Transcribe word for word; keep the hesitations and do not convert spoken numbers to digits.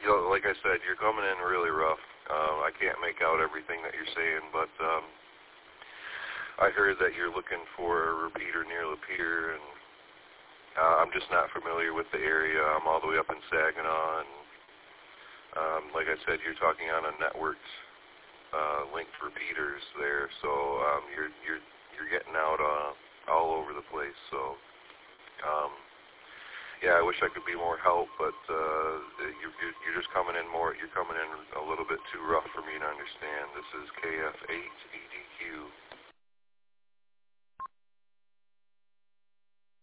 you know, like I said, you're coming in really rough. Um, I can't make out everything that you're saying, but um, I heard that you're looking for a repeater near Lapeer, and uh, I'm just not familiar with the area. I'm all the way up in Saginaw, and um, like I said, you're talking on a networked uh, linked repeaters there, so um, you're you're you're getting out uh, all over the place. So. Um, Yeah, I wish I could be more help, but uh, you, you, you're just coming in more. You're coming in a little bit too rough for me to understand. This is K F eight E D Q.